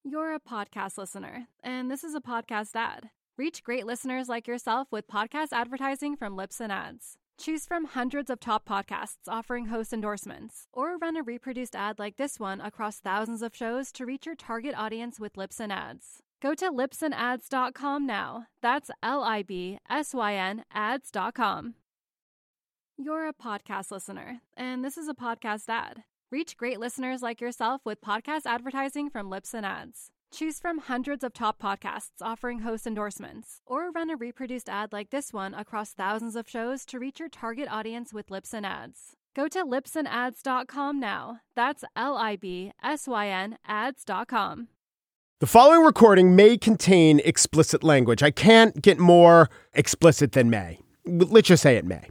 You're a podcast listener, and this is a podcast ad. Reach great listeners like yourself with podcast advertising from Libsyn Ads. Choose from hundreds of top podcasts offering host endorsements, or run a reproduced ad like this one across thousands of shows to reach your target audience with Libsyn Ads. Go to libsynads.com now. That's LIBSYN ads.com. You're a podcast listener, and this is a podcast ad. Reach great listeners like yourself with podcast advertising from Libsyn Ads. Choose from hundreds of top podcasts offering host endorsements, or run a reproduced ad like this one across thousands of shows to reach your target audience with Libsyn Ads. Go to libsynads.com now. That's LIBSYN ads.com. The following recording may contain explicit language. I can't get more explicit than may. Let's just say it may.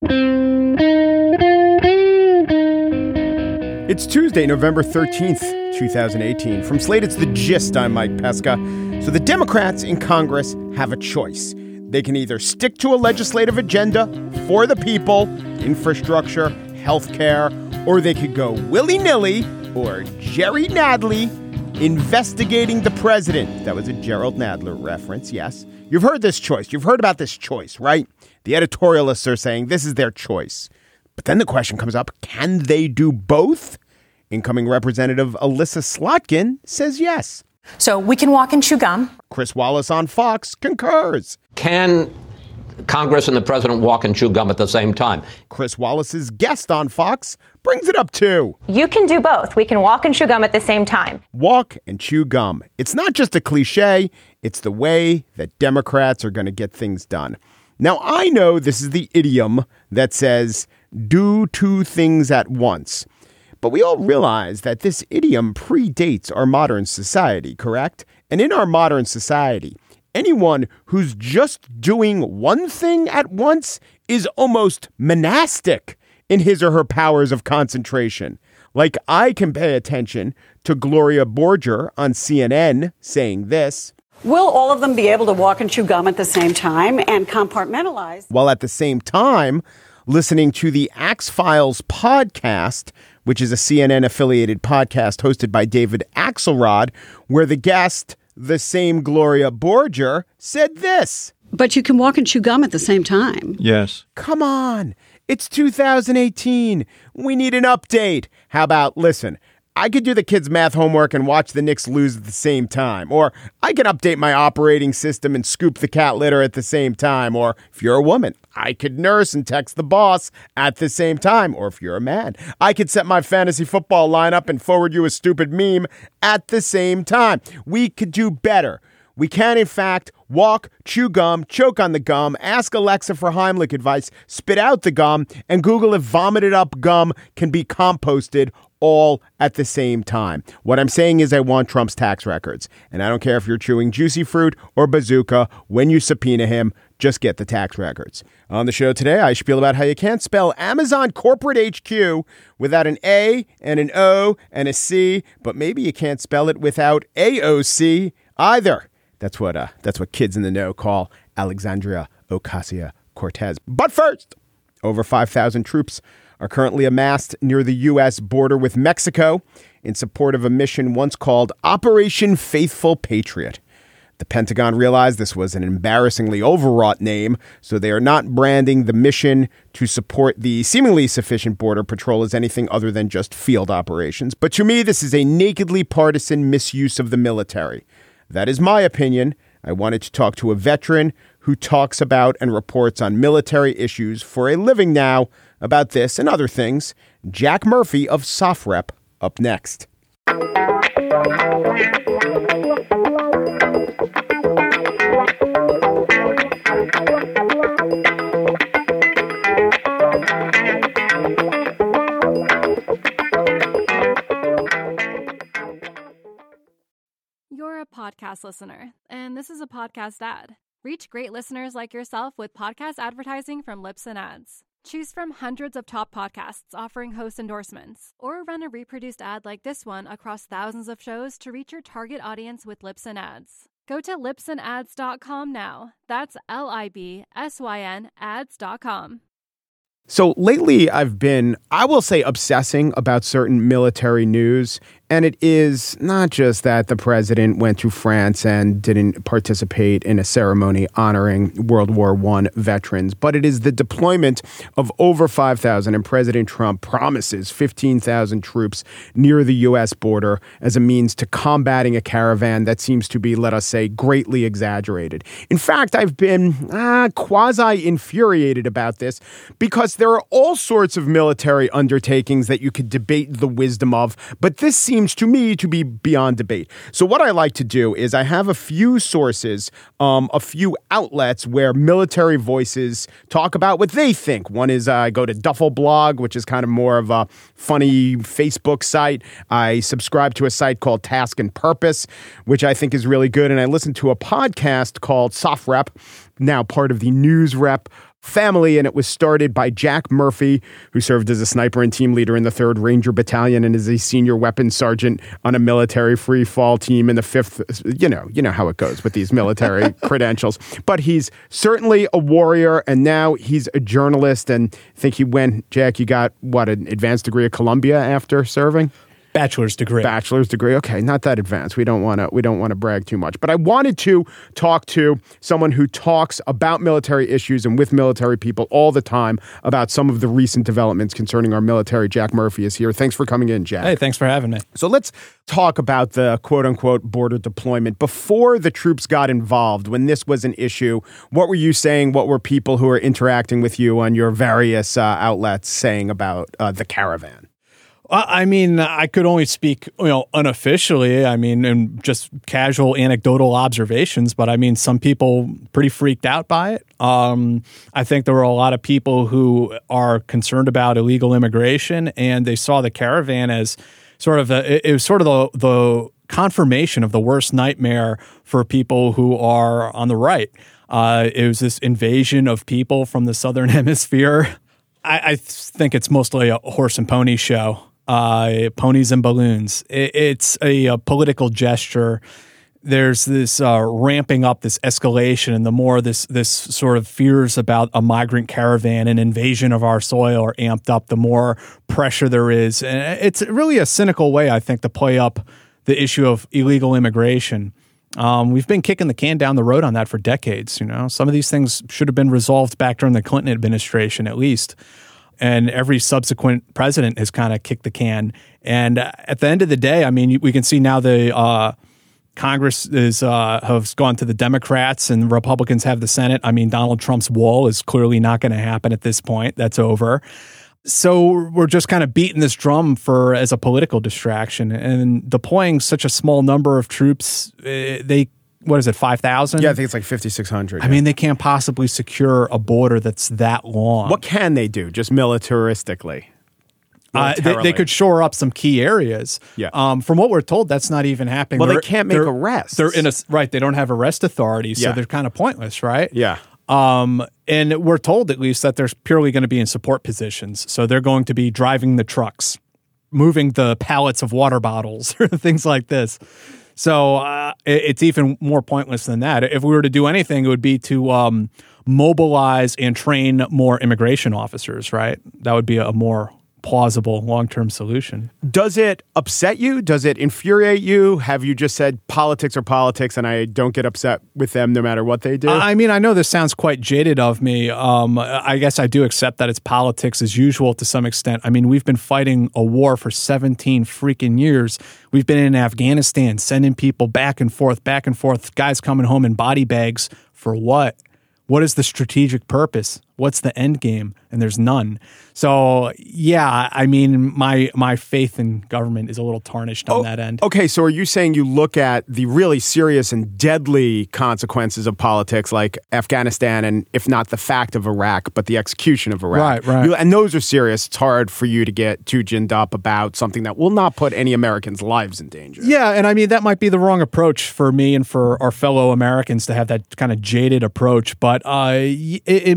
It's Tuesday, November 13th, 2018. From Slate, it's The Gist. I'm Mike Pesca. So the Democrats in Congress have a choice. They can either stick to a legislative agenda for the people, infrastructure, health care, or they could go willy-nilly or Jerry Nadler investigating the president. That was a Gerald Nadler reference, yes. You've heard this choice. You've heard about this choice, right? The editorialists are saying this is their choice. But then the question comes up, can they do both? Incoming Representative Elissa Slotkin says yes. So we can walk and chew gum. Chris Wallace on Fox concurs. Can Congress and the president walk and chew gum at the same time? Chris Wallace's guest on Fox brings it up too. You can do both. We can walk and chew gum at the same time. Walk and chew gum. It's not just a cliche. It's the way that Democrats are going to get things done. Now, I know this is the idiom that says do two things at once. But we all realize that this idiom predates our modern society, correct? And in our modern society, anyone who's just doing one thing at once is almost monastic in his or her powers of concentration. Like I can pay attention to Gloria Borger on CNN saying this. Will all of them be able to walk and chew gum at the same time and compartmentalize? While at the same time, listening to the Axe Files podcast, which is a CNN-affiliated podcast hosted by David Axelrod, where the guest, the same Gloria Borger, said this. But you can walk and chew gum at the same time. Yes. Come on. It's 2018. We need an update. How about, listen, I could do the kids' math homework and watch the Knicks lose at the same time. Or I can update my operating system and scoop the cat litter at the same time. Or if you're a woman, I could nurse and text the boss at the same time. Or if you're a man, I could set my fantasy football lineup and forward you a stupid meme at the same time. We could do better. We can, in fact, walk, chew gum, choke on the gum, ask Alexa for Heimlich advice, spit out the gum, and Google if vomited up gum can be composted all at the same time. What I'm saying is I want Trump's tax records. And I don't care if you're chewing Juicy Fruit or Bazooka. When you subpoena him, just get the tax records. On the show today, I spiel about how you can't spell Amazon Corporate HQ without an A and an O and a C, but maybe you can't spell it without AOC either. That's what kids in the know call Alexandria Ocasio-Cortez. But first, over 5,000 troops are currently amassed near the U.S. border with Mexico in support of a mission once called Operation Faithful Patriot. The Pentagon realized this was an embarrassingly overwrought name, so they are not branding the mission to support the seemingly sufficient border patrol as anything other than just field operations. But to me, this is a nakedly partisan misuse of the military. That is my opinion. I wanted to talk to a veteran who talks about and reports on military issues for a living now about this and other things. Jack Murphy of SOFREP up next. You're a podcast listener, and this is a podcast ad. Reach great listeners like yourself with podcast advertising from Libsyn Ads. Choose from hundreds of top podcasts offering host endorsements, or run a reproduced ad like this one across thousands of shows to reach your target audience with Libsyn Ads. Go to libsynads.com now. That's LIBSYN ads.com. So lately I've been, I will say, obsessing about certain military news. And it is not just that the president went to France and didn't participate in a ceremony honoring World War I veterans, but it is the deployment of over 5,000, and President Trump promises 15,000 troops near the U.S. border as a means to combating a caravan that seems to be, let us say, greatly exaggerated. In fact, I've been quasi-infuriated about this because there are all sorts of military undertakings that you could debate the wisdom of, but this seems to me to be beyond debate. So what I like to do is I have a few sources, a few outlets where military voices talk about what they think. One is I go to Duffel Blog, which is kind of more of a funny Facebook site. I subscribe to a site called Task and Purpose, which I think is really good. And I listen to a podcast called SOFREP, now part of the News Rep family, and it was started by Jack Murphy, who served as a sniper and team leader in the 3rd Ranger Battalion and is a senior weapons sergeant on a military free fall team in the 5th. You know how it goes with these military credentials. But he's certainly a warrior, and now he's a journalist. And I think he went, Jack, you got, what, an advanced degree at Columbia after serving? Bachelor's degree. Okay, not that advanced. We don't want to brag too much. But I wanted to talk to someone who talks about military issues and with military people all the time about some of the recent developments concerning our military. Jack Murphy is here. Thanks for coming in, Jack. Hey, thanks for having me. So let's talk about the quote-unquote border deployment. Before the troops got involved, when this was an issue, what were you saying? What were people who are interacting with you on your various outlets saying about the caravan? I mean, I could only speak, unofficially. I mean, and just casual anecdotal observations. But I mean, some people pretty freaked out by it. I think there were a lot of people who are concerned about illegal immigration, and they saw the caravan as sort of the confirmation of the worst nightmare for people who are on the right. It was this invasion of people from the Southern Hemisphere. I think it's mostly a horse and pony show. Ponies and balloons. It's a political gesture. There's this ramping up, this escalation, and the more this sort of fears about a migrant caravan and invasion of our soil are amped up, the more pressure there is. And it's really a cynical way, I think, to play up the issue of illegal immigration. We've been kicking the can down the road on that for decades. Some of these things should have been resolved back during the Clinton administration, at least. And every subsequent president has kind of kicked the can. And at the end of the day, I mean, we can see now the Congress has gone to the Democrats and the Republicans have the Senate. I mean, Donald Trump's wall is clearly not going to happen at this point. That's over. So we're just kind of beating this drum as a political distraction. And deploying such a small number of troops, what is it, 5,000? Yeah, I think it's like 5,600. I mean, they can't possibly secure a border that's that long. What can they do, just militaristically? They could shore up some key areas. Yeah. From what we're told, that's not even happening. Well, they can't make arrests. They're right. They don't have arrest authority, so they're kind of pointless, right? Yeah. And we're told, at least, that they're purely going to be in support positions. So they're going to be driving the trucks, moving the pallets of water bottles, or things like this. So it's even more pointless than that. If we were to do anything, it would be to mobilize and train more immigration officers, right? That would be a more plausible long-term solution. Does it upset you? Does it infuriate you? Have you just said politics are politics and I don't get upset with them no matter what they do? I mean, I know this sounds quite jaded of me. I guess I do accept that it's politics as usual to some extent. I mean, we've been fighting a war for 17 freaking years. We've been in Afghanistan, sending people back and forth, guys coming home in body bags for what? What is the strategic purpose? What's the end game? And there's none. So, yeah, I mean, my faith in government is a little tarnished on that end. Okay, so are you saying you look at the really serious and deadly consequences of politics like Afghanistan and, if not the fact of Iraq, but the execution of Iraq? Right. And those are serious. It's hard for you to get too ginned up about something that will not put any Americans' lives in danger. Yeah, and I mean, that might be the wrong approach for me and for our fellow Americans to have that kind of jaded approach. But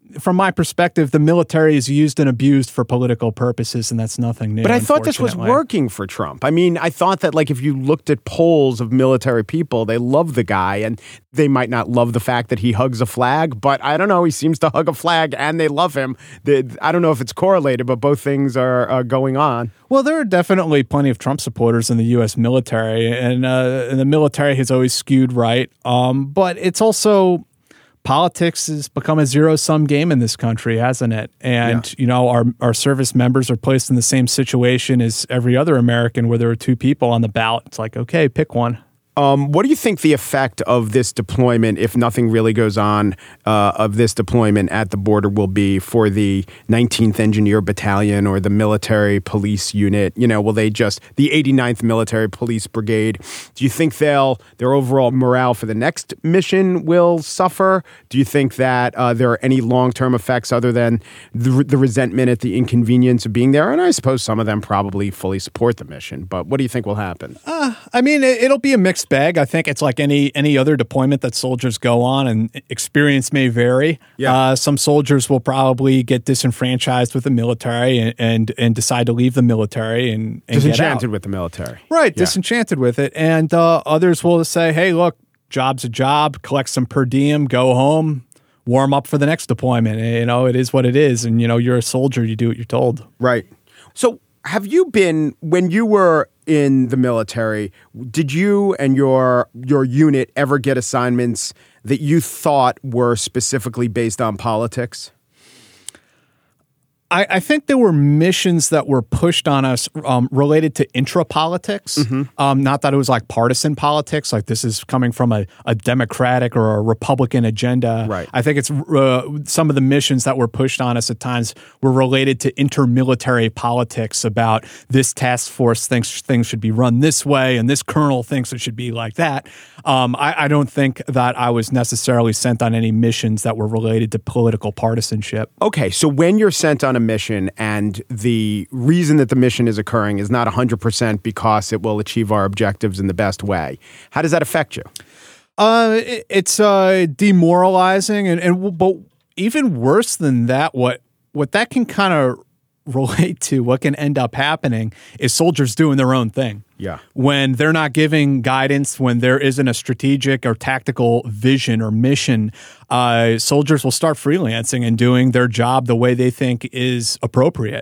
from my perspective, the military is used and abused for political purposes, and that's nothing new. But I thought this was working for Trump. I mean, I thought that, like, if you looked at polls of military people, they love the guy, and they might not love the fact that he hugs a flag, but I don't know, he seems to hug a flag and they love him. I don't know if it's correlated, but both things are going on. Well, there are definitely plenty of Trump supporters in the U.S. military, and the military has always skewed right. But it's also, politics has become a zero-sum game in this country, hasn't it? And, our service members are placed in the same situation as every other American where there are two people on the ballot. It's like, okay, pick one. What do you think the effect of this deployment, if nothing really goes on, of this deployment at the border will be for the 19th Engineer Battalion or the military police unit? Will they just, the 89th Military Police Brigade, do you think their overall morale for the next mission will suffer? Do you think that there are any long-term effects other than the resentment at the inconvenience of being there? And I suppose some of them probably fully support the mission, but what do you think will happen? It'll be a mixed bag. I think it's like any other deployment that soldiers go on, and experience may vary. Yeah. Some soldiers will probably get disenfranchised with the military and decide to leave the military and disenchanted with the military. Right, yeah. Disenchanted with it. And others will say, hey, look, job's a job, collect some per diem, go home, warm up for the next deployment. It is what it is. And, you're a soldier, you do what you're told. Right. So have you been, when you were in the military, did you and your unit ever get assignments that you thought were specifically based on politics? I think there were missions that were pushed on us related to intra-politics. Mm-hmm. Not that it was like partisan politics, like this is coming from a Democratic or a Republican agenda. Right. I think it's some of the missions that were pushed on us at times were related to intermilitary politics about this task force thinks things should be run this way and this colonel thinks it should be like that. I don't think that I was necessarily sent on any missions that were related to political partisanship. Okay, so when you're sent on a mission and the reason that the mission is occurring is not 100% because it will achieve our objectives in the best way, how does that affect you? It's demoralizing, but even worse than that, what that can kind of relate to, what can end up happening is soldiers doing their own thing. Yeah. When they're not giving guidance, when there isn't a strategic or tactical vision or mission, soldiers will start freelancing and doing their job the way they think is appropriate.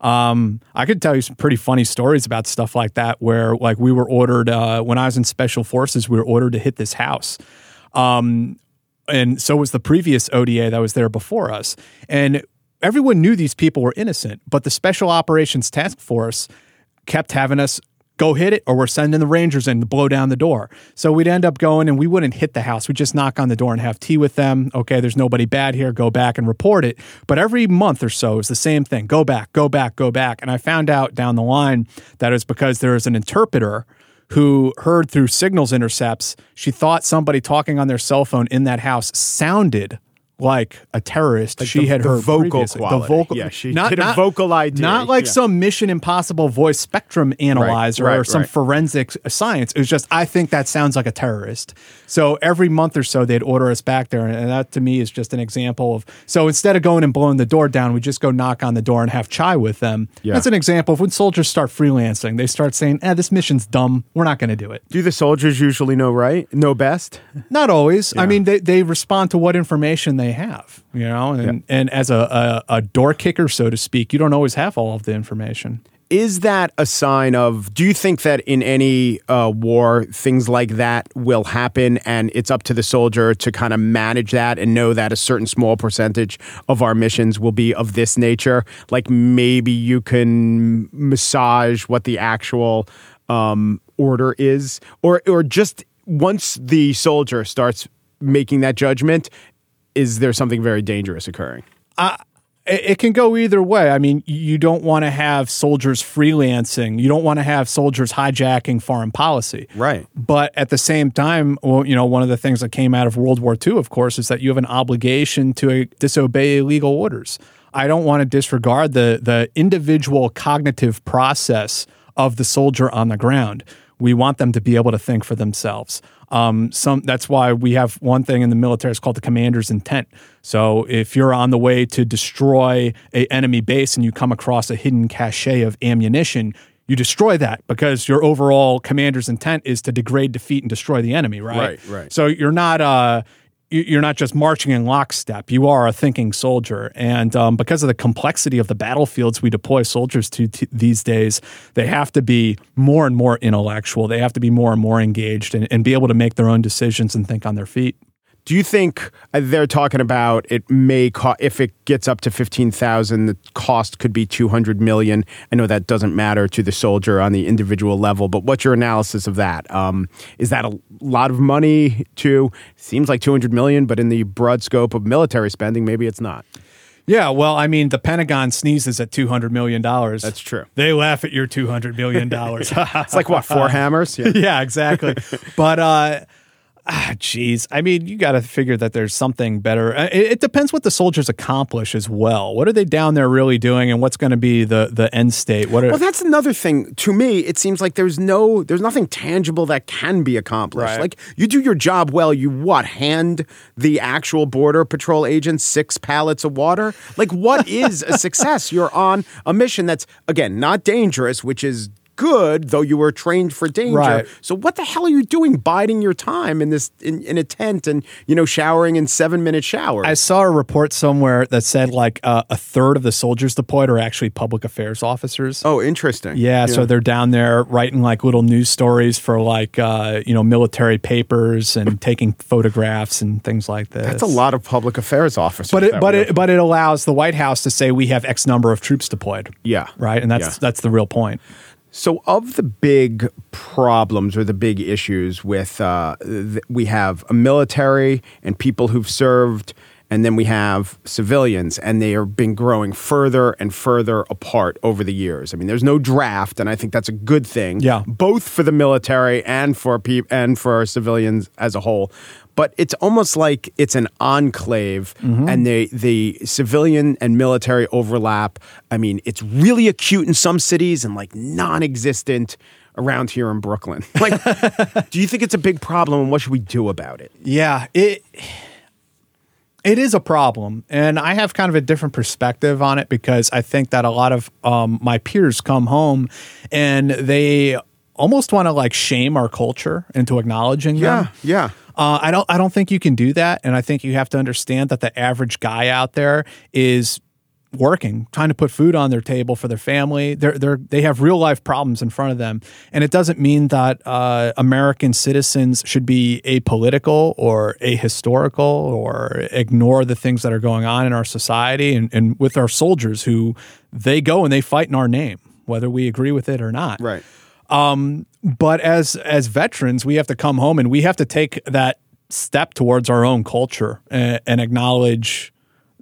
I could tell you some pretty funny stories about stuff like that, where like we were ordered, when I was in Special Forces, we were ordered to hit this house. And so was the previous ODA that was there before us. And everyone knew these people were innocent, but the Special Operations Task Force kept having us go hit it, or we're sending the Rangers in to blow down the door. So we'd end up going and we wouldn't hit the house. We'd just knock on the door and have tea with them. Okay, there's nobody bad here. Go back and report it. But every month or so is the same thing. Go back, go back, go back. And I found out down the line that it was because there was an interpreter who heard through signals intercepts. She thought somebody talking on their cell phone in that house sounded like a terrorist. Like she had the heard vocal previously. quality. The vocal, yeah, she did a vocal ID. Not like some Mission Impossible voice spectrum analyzer or some forensic science. It was just, I think that sounds like a terrorist. So every month or so, they'd order us back there. And that to me is just an example of, so instead of going and blowing the door down, we just go knock on the door and have chai with them. Yeah. That's an example of when soldiers start freelancing. They start saying, this mission's dumb. We're not going to do it. Do the soldiers usually know best? Not always. Yeah. I mean, they respond to what information they have, and as a door kicker, so to speak, you don't always have all of the information. Is that a sign of, do you think that in any war, things like that will happen and it's up to the soldier to kind of manage that and know that a certain small percentage of our missions will be of this nature? Like maybe you can massage what the actual order is, or just once the soldier starts making that judgment, is there something very dangerous occurring? It can go either way. I mean, you don't want to have soldiers freelancing. You don't want to have soldiers hijacking foreign policy. Right. But at the same time, one of the things that came out of World War II, of course, is that you have an obligation to disobey illegal orders. I don't want to disregard the individual cognitive process of the soldier on the ground. We want them to be able to think for themselves. That's why we have one thing in the military. It's called the commander's intent. So if you're on the way to destroy an enemy base and you come across a hidden cache of ammunition, you destroy that because your overall commander's intent is to degrade, defeat, and destroy the enemy, right? Right. So you're not just marching in lockstep. You are a thinking soldier. And because of the complexity of the battlefields we deploy soldiers to these days, they have to be more and more intellectual. They have to be more and more engaged and be able to make their own decisions and think on their feet. Do you think they're talking about it may cost, if it gets up to 15,000, the cost could be 200 million? I know that doesn't matter to the soldier on the individual level, but what's your analysis of that? Is that a lot of money seems like 200 million, but in the broad scope of military spending, maybe it's not. Yeah, well, I mean, the Pentagon sneezes at $200 million. That's true. They laugh at your $200 million. It's like, what, 4 hammers? Yeah, exactly. But, geez. I mean, you got to figure that there's something better. It depends what the soldiers accomplish as well. What are they down there really doing, and what's going to be the end state? Well, that's another thing. To me, it seems like there's nothing tangible that can be accomplished. Right. Like, you do your job well, hand the actual Border Patrol agents 6 pallets of water? Like, what is a success? You're on a mission that's, again, not dangerous, which is good, though you were trained for danger. Right. So what the hell are you doing biding your time in a tent and, showering in 7-minute showers? I saw a report somewhere that said like a third of the soldiers deployed are actually public affairs officers. Oh, interesting. Yeah, so they're down there writing like little news stories for like, military papers and taking photographs and things like this. That's a lot of public affairs officers. But it allows the White House to say we have X number of troops deployed. Yeah. Right? And that's the real point. So of the big problems or the big issues with, we have a military and people who've served, and then we have civilians, and they have been growing further and further apart over the years. I mean, there's no draft, and I think that's a good thing, both for the military and for civilians as a whole. But it's almost like it's an enclave, and the civilian and military overlap. I mean, it's really acute in some cities and like non-existent around here in Brooklyn. Like, do you think it's a big problem, and what should we do about it? Yeah, it is a problem, and I have kind of a different perspective on it because I think that a lot of my peers come home and they almost want to like shame our culture into acknowledging them. Yeah. I don't think you can do that, and I think you have to understand that the average guy out there is working, trying to put food on their table for their family. They have real life problems in front of them, and it doesn't mean that American citizens should be apolitical or ahistorical or ignore the things that are going on in our society and with our soldiers who they go and they fight in our name, whether we agree with it or not. Right. But as veterans, we have to come home and we have to take that step towards our own culture and acknowledge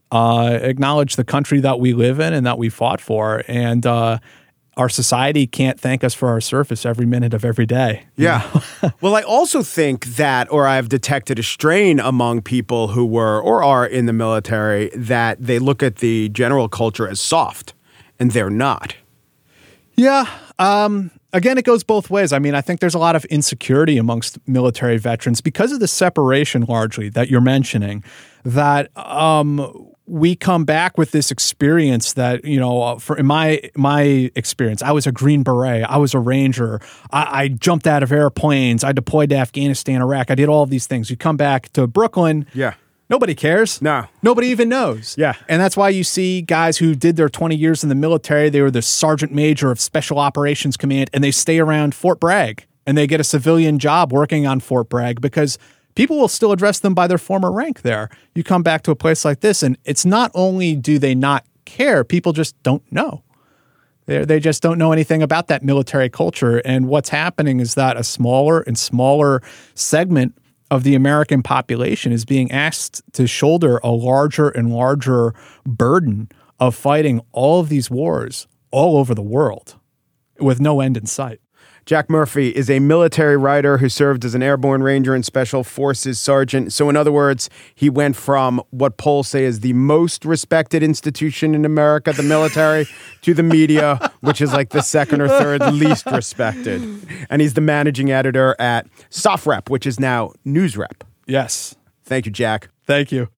the country that we live in and that we fought for. And our society can't thank us for our service every minute of every day. Yeah. Well, I also think that, or I've detected a strain among people who were or are in the military, that they look at the general culture as soft, and they're not. Yeah. Again, it goes both ways. I mean, I think there's a lot of insecurity amongst military veterans because of the separation largely that you're mentioning, that we come back with this experience that, in my experience, I was a Green Beret, I was a Ranger, I jumped out of airplanes, I deployed to Afghanistan, Iraq, I did all of these things. You come back to Brooklyn. Yeah. Nobody cares. No. Nobody even knows. Yeah. And that's why you see guys who did their 20 years in the military, they were the Sergeant Major of Special Operations Command, and they stay around Fort Bragg, and they get a civilian job working on Fort Bragg because people will still address them by their former rank there. You come back to a place like this, and it's not only do they not care, people just don't know. They just don't know anything about that military culture. And what's happening is that a smaller and smaller segment of the American population is being asked to shoulder a larger and larger burden of fighting all of these wars all over the world with no end in sight. Jack Murphy is a military writer who served as an airborne ranger and special forces sergeant. So in other words, he went from what polls say is the most respected institution in America, the military, to the media, which is like the second or third least respected. And he's the managing editor at SOFREP, which is now NewsRep. Yes. Thank you, Jack. Thank you.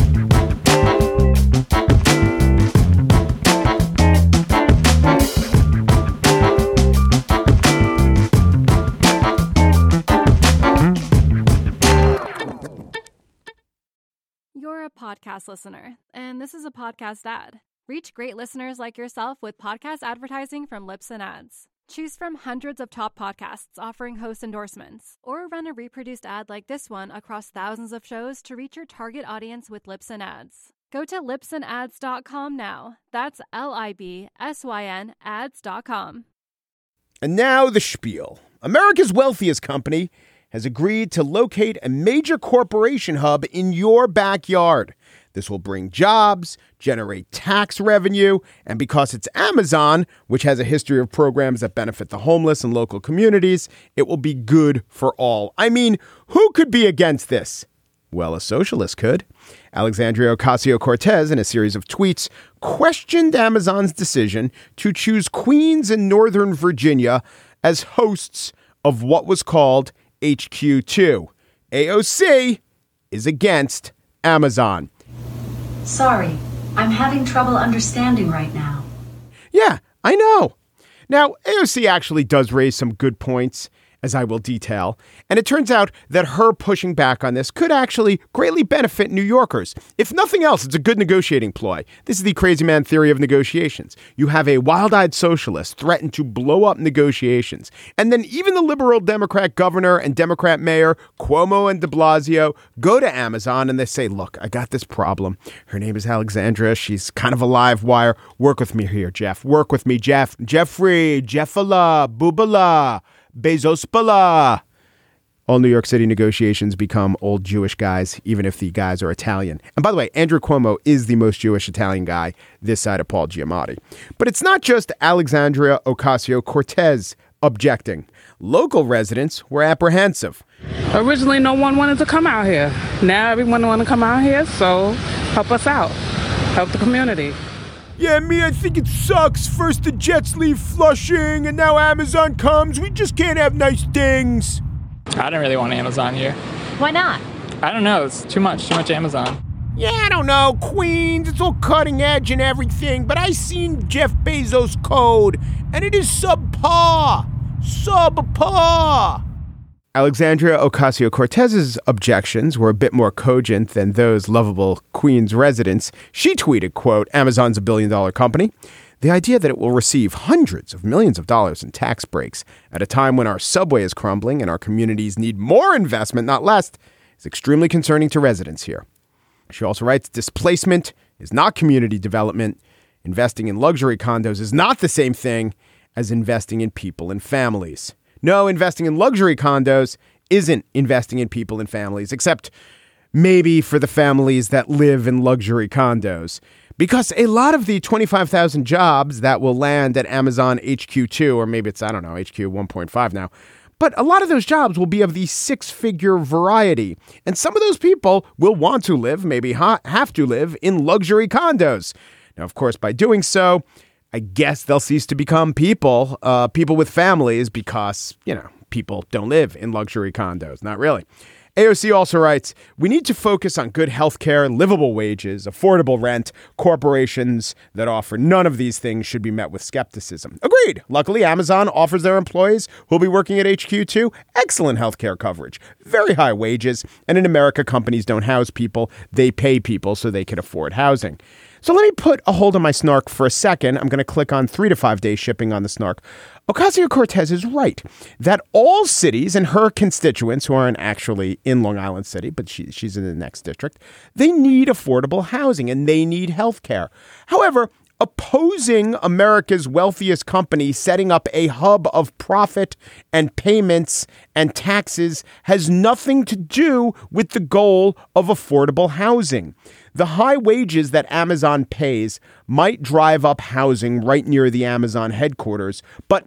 You're a podcast listener, and this is a podcast ad. Reach great listeners like yourself with podcast advertising from Libsyn Ads. Choose from hundreds of top podcasts offering host endorsements, or run a reproduced ad like this one across thousands of shows to reach your target audience with Libsyn Ads. Go to libsynads.com now. That's LIBSYN ads.com. And now the spiel. America's wealthiest company has agreed to locate a major corporation hub in your backyard. This will bring jobs, generate tax revenue, and because it's Amazon, which has a history of programs that benefit the homeless and local communities, it will be good for all. I mean, who could be against this? Well, a socialist could. Alexandria Ocasio-Cortez, in a series of tweets, questioned Amazon's decision to choose Queens and Northern Virginia as hosts of what was called HQ2. AOC is against Amazon. Sorry, I'm having trouble understanding right now. Yeah, I know. Now, AOC actually does raise some good points, as I will detail. And it turns out that her pushing back on this could actually greatly benefit New Yorkers. If nothing else, it's a good negotiating ploy. This is the crazy man theory of negotiations. You have a wild-eyed socialist threaten to blow up negotiations. And then even the liberal Democrat governor and Democrat mayor, Cuomo and de Blasio, go to Amazon and they say, look, I got this problem. Her name is Alexandra. She's kind of a live wire. Work with me here, Jeff. Work with me, Jeff. Jeffrey, Jeffala, Boobala, Bezospala. All New York City negotiations become old Jewish guys, even if the guys are Italian. And by the way, Andrew Cuomo is the most Jewish Italian guy this side of Paul Giamatti. But it's not just Alexandria Ocasio-Cortez objecting. Local residents were apprehensive. Originally, no one wanted to come out here. Now everyone wants to come out here, so help us out. Help the community. Yeah, I think it sucks. First the Jets leave Flushing, and now Amazon comes. We just can't have nice things. I don't really want Amazon here. Why not? I don't know. It's too much Amazon. Yeah, I don't know. Queens, it's all cutting edge and everything, but I seen Jeff Bezos' code, and it is subpar. Subpar. Alexandria Ocasio-Cortez's objections were a bit more cogent than those lovable Queens residents. She tweeted, quote, Amazon's $1 billion company. The idea that it will receive hundreds of millions of dollars in tax breaks at a time when our subway is crumbling and our communities need more investment, not less, is extremely concerning to residents here. She also writes, displacement is not community development. Investing in luxury condos is not the same thing as investing in people and families. No, investing in luxury condos isn't investing in people and families, except maybe for the families that live in luxury condos. Because a lot of the 25,000 jobs that will land at Amazon HQ2, or maybe it's, HQ 1.5 now, but a lot of those jobs will be of the six-figure variety. And some of those people will want to live, maybe have to live, in luxury condos. Now, of course, by doing so, I guess they'll cease to become people with families because, people don't live in luxury condos. Not really. AOC also writes, we need to focus on good health care, livable wages, affordable rent. Corporations that offer none of these things should be met with skepticism. Agreed. Luckily, Amazon offers their employees who will be working at HQ2 excellent health care coverage, very high wages. And in America, companies don't house people. They pay people so they can afford housing. So let me put a hold on my snark for a second. I'm going to click on 3 to 5 day shipping on the snark. Ocasio-Cortez is right that all cities and her constituents who aren't actually in Long Island City, but she's in the next district, they need affordable housing and they need health care. However, opposing America's wealthiest company setting up a hub of profit and payments and taxes has nothing to do with the goal of affordable housing. The high wages that Amazon pays might drive up housing right near the Amazon headquarters, but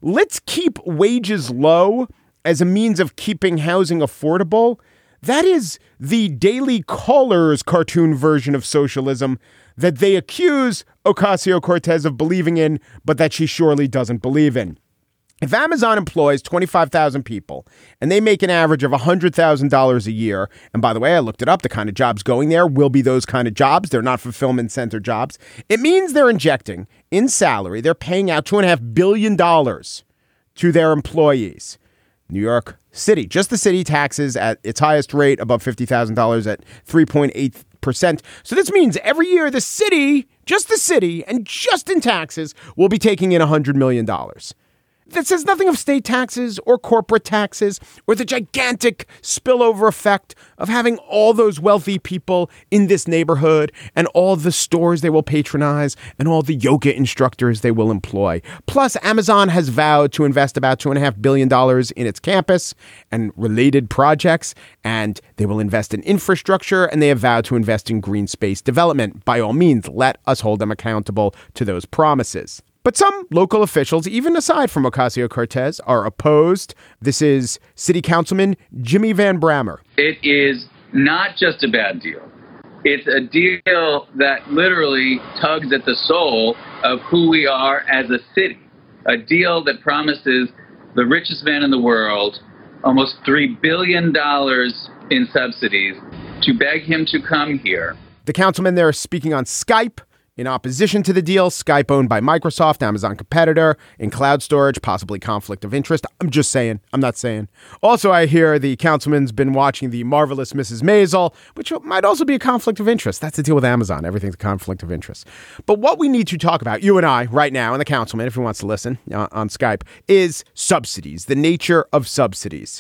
let's keep wages low as a means of keeping housing affordable. That is the Daily Caller's cartoon version of socialism that they accuse Ocasio-Cortez of believing in, but that she surely doesn't believe in. If Amazon employs 25,000 people and they make an average of $100,000 a year, and by the way, I looked it up, the kind of jobs going there will be those kind of jobs. They're not fulfillment center jobs. It means they're injecting in salary, they're paying out $2.5 billion to their employees. New York City, just the city, taxes at its highest rate above $50,000 at 3.8%. So this means every year the city, just the city, and just in taxes will be taking in $100 million. That says nothing of state taxes or corporate taxes or the gigantic spillover effect of having all those wealthy people in this neighborhood and all the stores they will patronize and all the yoga instructors they will employ. Plus, Amazon has vowed to invest about $2.5 billion in its campus and related projects, and they will invest in infrastructure, and they have vowed to invest in green space development. By all means, let us hold them accountable to those promises. But some local officials, even aside from Ocasio-Cortez, are opposed. This is City Councilman Jimmy Van Brammer. It is not just a bad deal. It's a deal that literally tugs at the soul of who we are as a city. A deal that promises the richest man in the world almost $3 billion in subsidies to beg him to come here. The councilman there is speaking on Skype. In opposition to the deal, Skype owned by Microsoft, Amazon competitor, in cloud storage, possibly conflict of interest. I'm just saying. I'm not saying. Also, I hear the councilman's been watching The Marvelous Mrs. Maisel, which might also be a conflict of interest. That's the deal with Amazon. Everything's a conflict of interest. But what we need to talk about, you and I, right now, and the councilman, if he wants to listen on Skype, is subsidies, the nature of subsidies.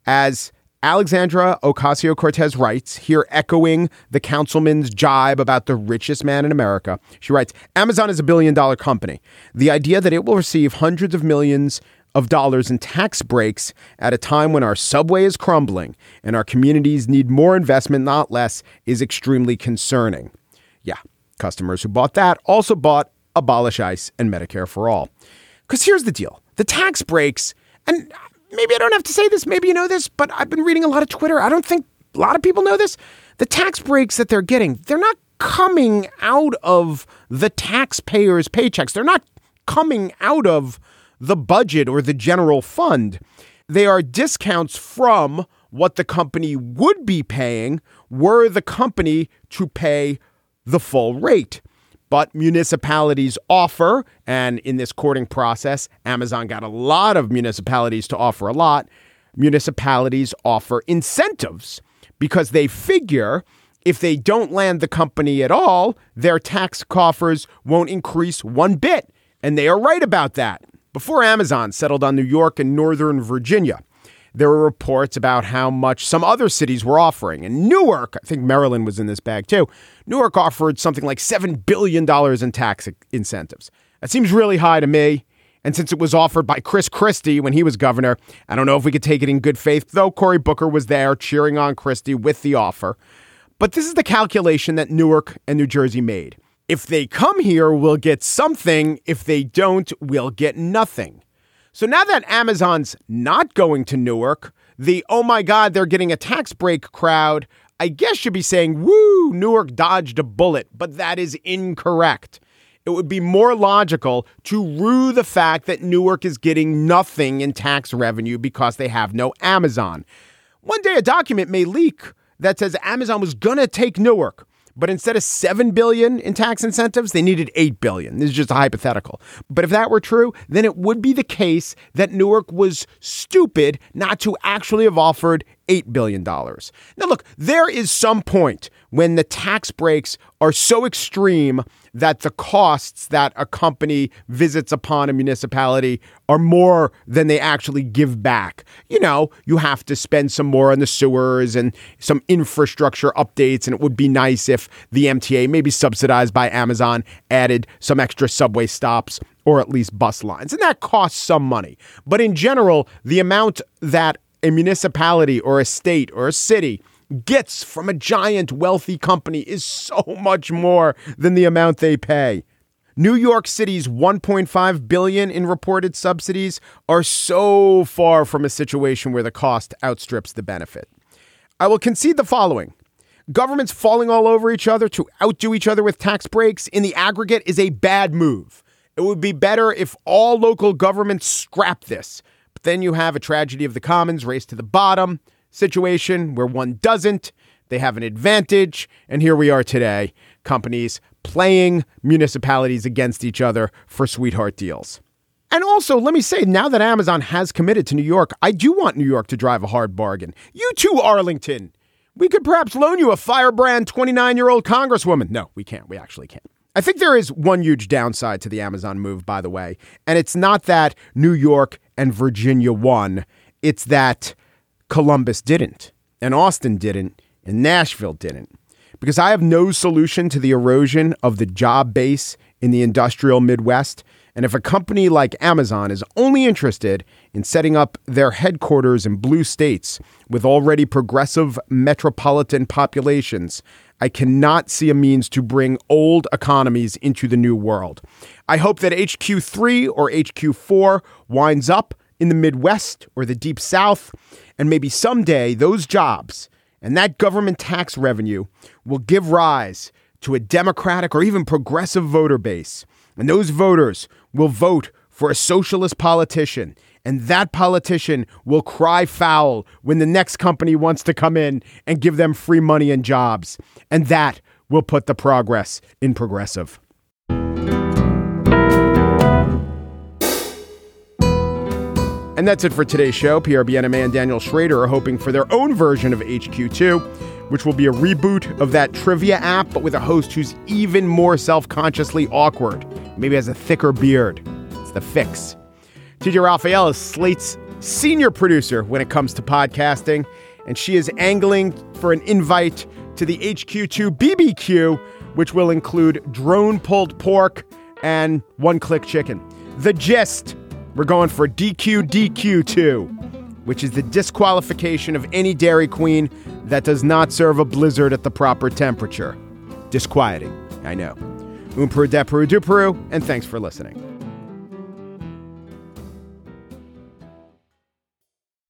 As Alexandra Ocasio-Cortez writes, here echoing the councilman's jibe about the richest man in America. She writes, Amazon is a $1 billion company. The idea that it will receive hundreds of millions of dollars in tax breaks at a time when our subway is crumbling and our communities need more investment, not less, is extremely concerning. Yeah, customers who bought that also bought Abolish ICE and Medicare for All. Because here's the deal. The tax breaks, and maybe I don't have to say this, maybe you know this, but I've been reading a lot of Twitter. I don't think a lot of people know this. The tax breaks that they're getting, they're not coming out of the taxpayers' paychecks. They're not coming out of the budget or the general fund. They are discounts from what the company would be paying were the company to pay the full rate. But municipalities offer, and in this courting process, Amazon got a lot of municipalities to offer a lot. Municipalities offer incentives because they figure if they don't land the company at all, their tax coffers won't increase one bit. And they are right about that. Before Amazon settled on New York and Northern Virginia, there were reports about how much some other cities were offering. And Newark, I think Maryland was in this bag too, Newark offered something like $7 billion in tax incentives. That seems really high to me. And since it was offered by Chris Christie when he was governor, I don't know if we could take it in good faith, though Cory Booker was there cheering on Christie with the offer. But this is the calculation that Newark and New Jersey made. If they come here, we'll get something. If they don't, we'll get nothing. So now that Amazon's not going to Newark, the, oh my God, they're getting a tax break crowd, I guess should be saying, woo, Newark dodged a bullet. But that is incorrect. It would be more logical to rue the fact that Newark is getting nothing in tax revenue because they have no Amazon. One day a document may leak that says Amazon was going to take Newark. But instead of $7 billion in tax incentives, they needed $8 billion. This is just a hypothetical. But if that were true, then it would be the case that Newark was stupid not to actually have offered $8 billion. Now, look, there is some point when the tax breaks are so extreme that the costs that a company visits upon a municipality are more than they actually give back. You know, you have to spend some more on the sewers and some infrastructure updates, and it would be nice if the MTA, maybe subsidized by Amazon, added some extra subway stops or at least bus lines. And that costs some money. But in general, the amount that a municipality or a state or a city gets from a giant wealthy company is so much more than the amount they pay. New York City's $1.5 billion in reported subsidies are so far from a situation where the cost outstrips the benefit. I will concede the following. Governments falling all over each other to outdo each other with tax breaks in the aggregate is a bad move. It would be better if all local governments scrap this. But then you have a tragedy of the commons, race to the bottom situation where one doesn't. They have an advantage. And here we are today, companies playing municipalities against each other for sweetheart deals. And also, let me say, now that Amazon has committed to New York, I do want New York to drive a hard bargain. You too, Arlington. We could perhaps loan you a firebrand 29-year-old congresswoman. No, we can't. We actually can't. I think there is one huge downside to the Amazon move, by the way. And it's not that New York and Virginia won. It's that Columbus didn't, and Austin didn't, and Nashville didn't. Because I have no solution to the erosion of the job base in the industrial Midwest. And if a company like Amazon is only interested in setting up their headquarters in blue states with already progressive metropolitan populations, I cannot see a means to bring old economies into the new world. I hope that HQ3 or HQ4 winds up in the Midwest or the Deep South, and maybe someday those jobs and that government tax revenue will give rise to a Democratic or even progressive voter base. And those voters will vote for a socialist politician. And that politician will cry foul when the next company wants to come in and give them free money and jobs. And that will put the progress in progressive. And that's it for today's show. PRBNMA and Daniel Schrader are hoping for their own version of HQ2, which will be a reboot of that trivia app, but with a host who's even more self-consciously awkward. Maybe has a thicker beard. It's the fix. TJ Raphael is Slate's senior producer when it comes to podcasting, and she is angling for an invite to the HQ2 BBQ, which will include drone pulled pork and one-click chicken. The gist, we're going for DQ2, which is the disqualification of any Dairy Queen that does not serve a blizzard at the proper temperature. Disquieting, I know. Un Peru de Peru du Peru, and thanks for listening.